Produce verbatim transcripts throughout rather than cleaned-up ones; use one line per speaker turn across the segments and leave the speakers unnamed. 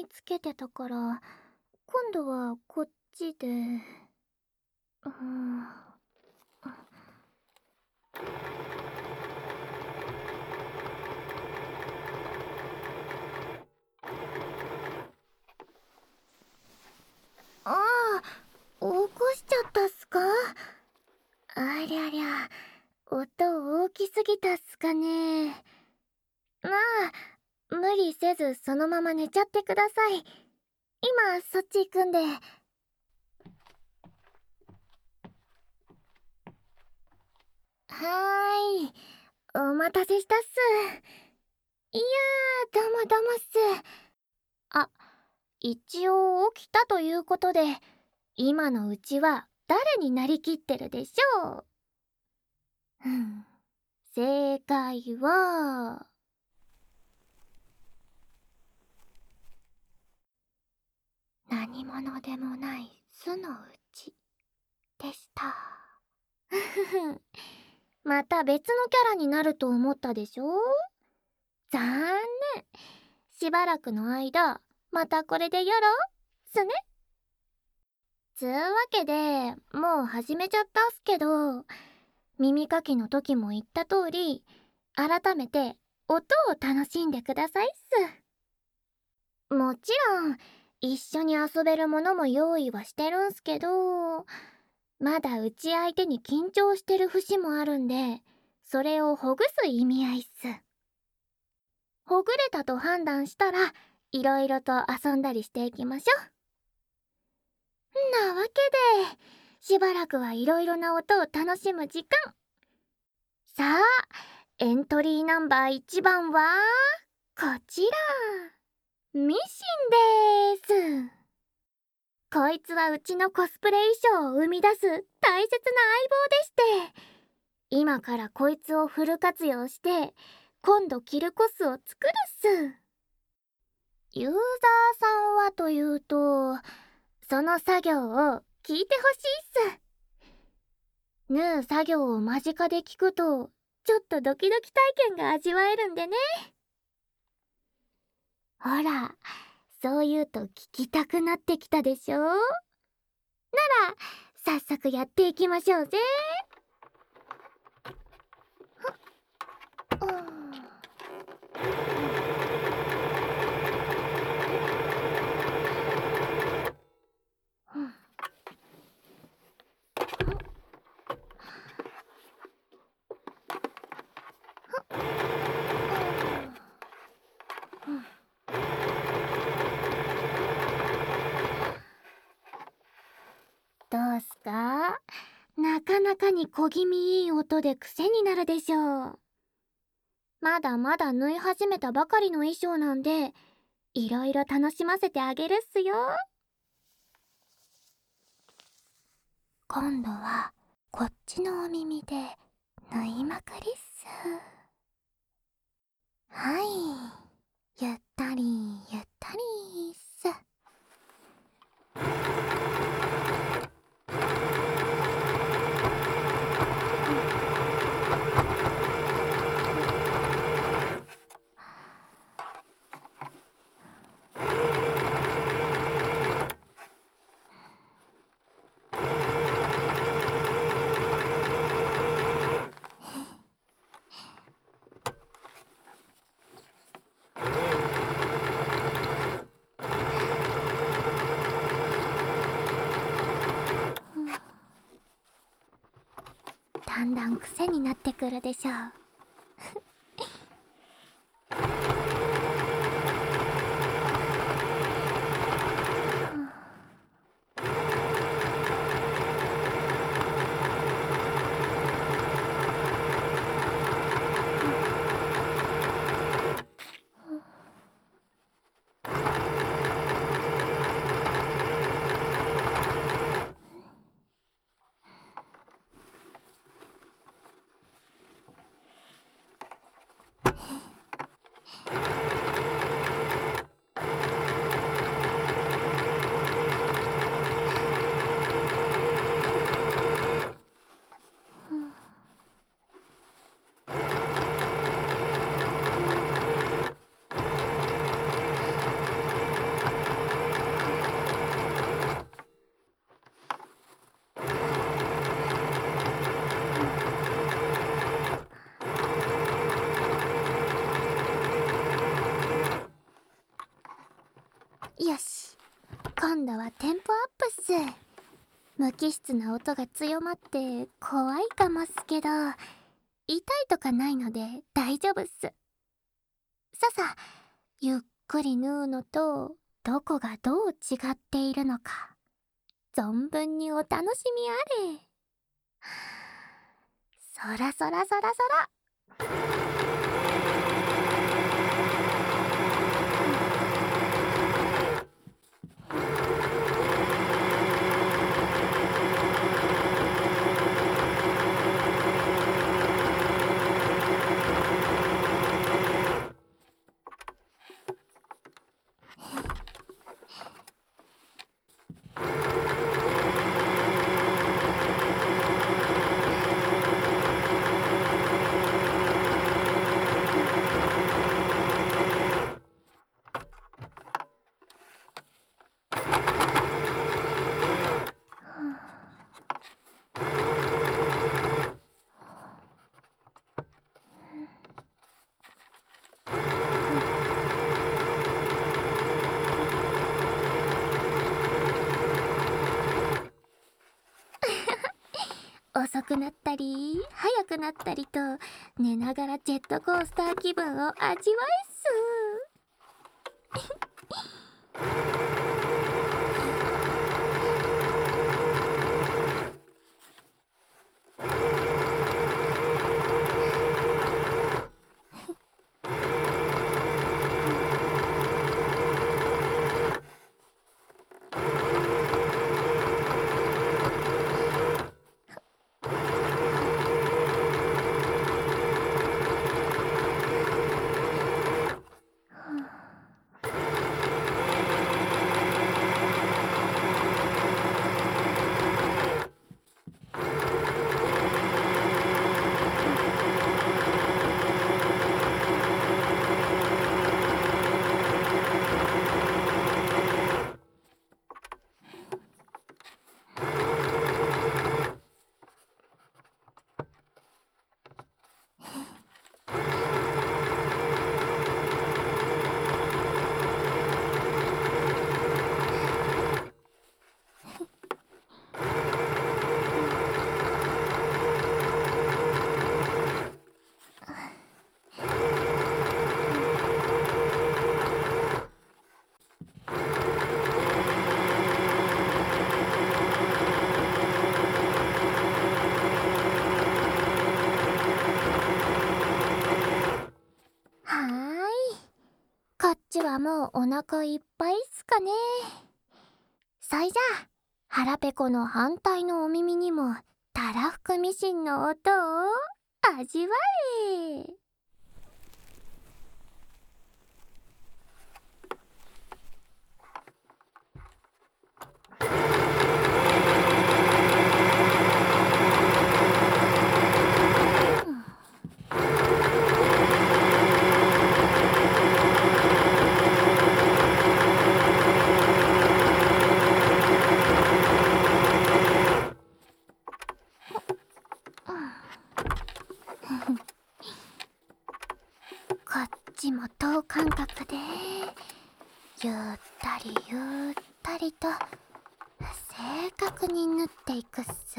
につけてたから、今度はこっちで。うーん。ああ、起こしちゃったっすか？ありゃりゃ、音大きすぎたっすかね。まあ、無理せずそのまま寝ちゃってください。今そっち行くんで。はーい、お待たせしたっす。いやー、どうもどうもっす。あ、一応起きたということで、今のうちは誰になりきってるでしょう。うん、正解は何者でもない巣のうちでした。ふふふ、また別のキャラになると思ったでしょ？残念。しばらくの間またこれでやろうすね。つうわけでもう始めちゃったっすけど、耳かきの時も言った通り、改めて音を楽しんでくださいっす。もちろん一緒に遊べるものも用意はしてるんすけど、まだうち相手に緊張してる節もあるんで、それをほぐす意味合いっす。ほぐれたと判断したら、いろいろと遊んだりしていきましょう。なわけで、しばらくはいろいろな音を楽しむ時間。さあ、エントリーナンバーいちばんはこちら、ミシンでーす。こいつはうちのコスプレ衣装を生み出す大切な相棒でして、今からこいつをフル活用して今度着るコスを作るっす。ユーザーさんはというと、その作業を聞いてほしいっす。縫う作業を間近で聞くとちょっとドキドキ体験が味わえるんでね。ほら、そう言うと聞きたくなってきたでしょ？なら早速やっていきましょうぜ。うんうんどうすか？なかなかに小気味いい音で癖になるでしょう。まだまだ縫い始めたばかりの衣装なんで、いろいろ楽しませてあげるっすよ。今度はこっちのお耳で縫いまくりっす。はい、ゆったりゆったりっす。だんだん癖になってくるでしょう。 よし、今度はテンポアップっす。無機質な音が強まって怖いかもっすけど、痛いとかないので大丈夫っす。ささ、ゆっくり縫うのとどこがどう違っているのか存分にお楽しみあれ。そらそらそらそら。遅くなったり早くなったりと寝ながらジェットコースター気分を味わえっす。はーい、こっちはもうお腹いっぱいっすかね。そいじゃ腹ペコの反対のお耳にもたらふくミシンの音を味わえ。こっちも等間隔でゆったりゆったりと正確に縫っていくっす。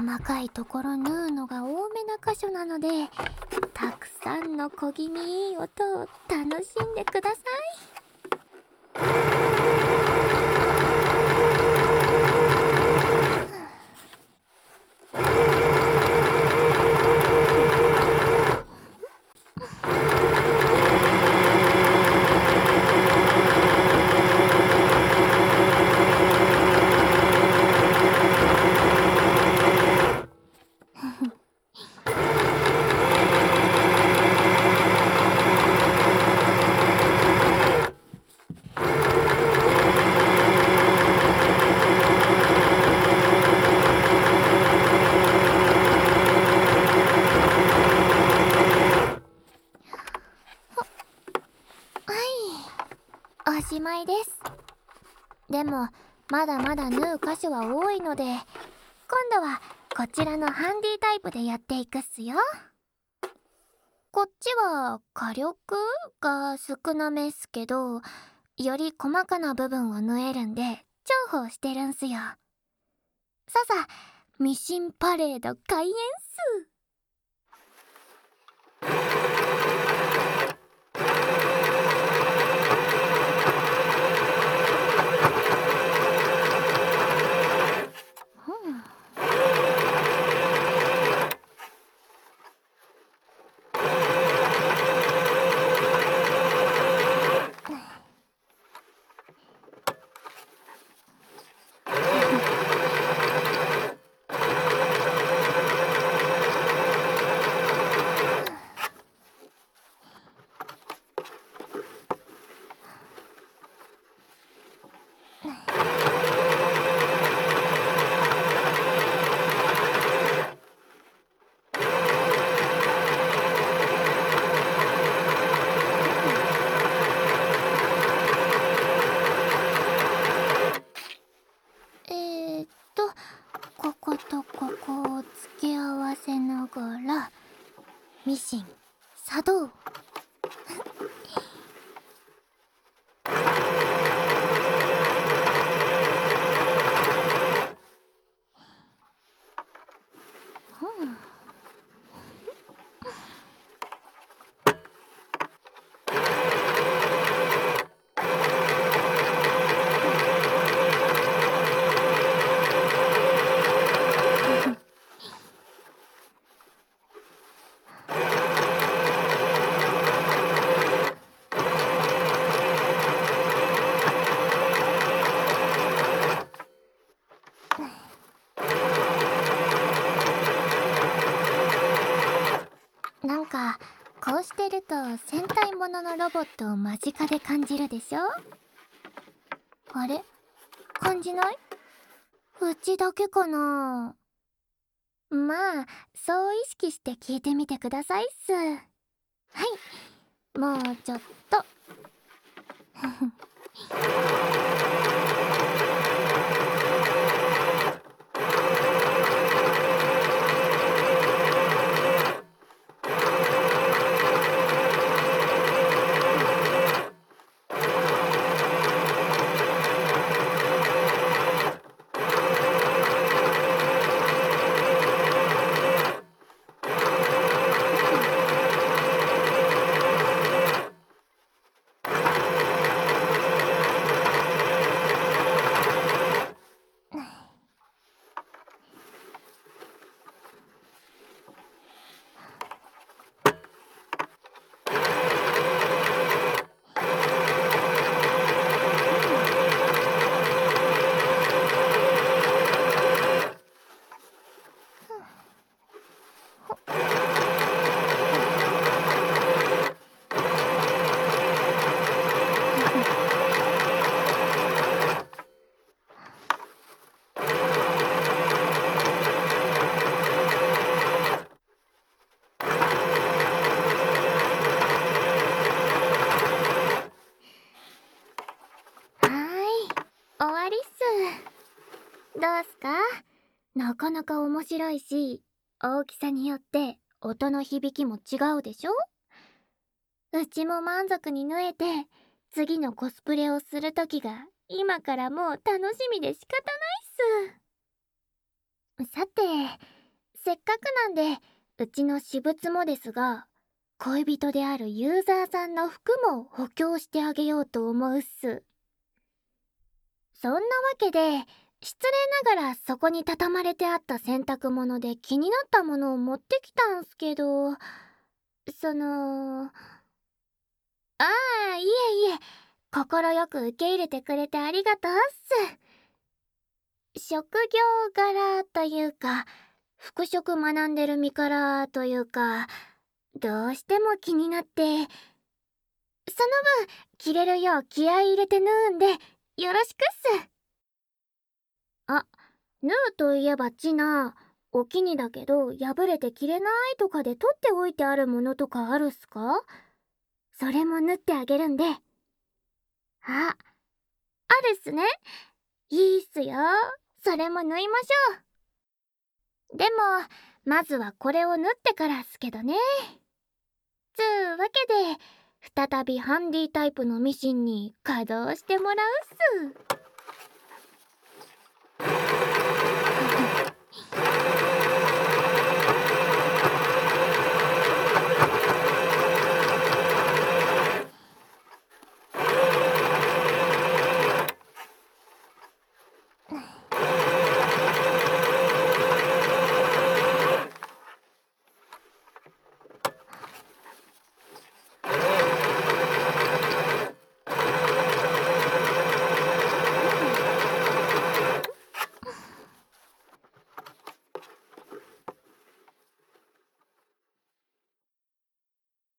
細かいところ縫うのが多めな箇所なので、たくさんの小気味いい音を楽しんでください。おしまいです。でもまだまだ縫う箇所は多いので、今度はこちらのハンディタイプでやっていくっすよ。こっちは火力が少なめっすけど、より細かな部分を縫えるんで重宝してるんすよ。ささミシンパレード開演っす。えーっとこことここを付け合わせながらミシン作動。なんかこうしてると戦隊もののロボットを間近で感じるでしょ。あれ、感じない？うちだけかな。まあそう意識して聞いてみてくださいっす。はい、もうちょっと。終わりっす。どうすか？なかなか面白いし、大きさによって音の響きも違うでしょ。うちも満足に縫えて、次のコスプレをする時が今からもう楽しみで仕方ないっす。 さて、せっかくなんでうちの私物もですが、恋人であるユーザーさんの服も補強してあげようと思うっす。そんなわけで、失礼ながらそこに畳まれてあった洗濯物で気になったものを持ってきたんすけど、その、ああ、いえいえ、快く受け入れてくれてありがとうっす。職業柄というか、服飾学んでる身からというか、どうしても気になって、その分、着れるよう気合い入れて縫うんで、よろしくっす。あ、縫うといえばチナ、お気にだけど破れて着れないとかで取っておいてあるものとかあるっすか？それも縫ってあげるんで。あ、あるっすね。いいっすよ。それも縫いましょう。でも、まずはこれを縫ってからっすけどね。つうわけで、再びハンディタイプのミシンに稼働してもらうっす。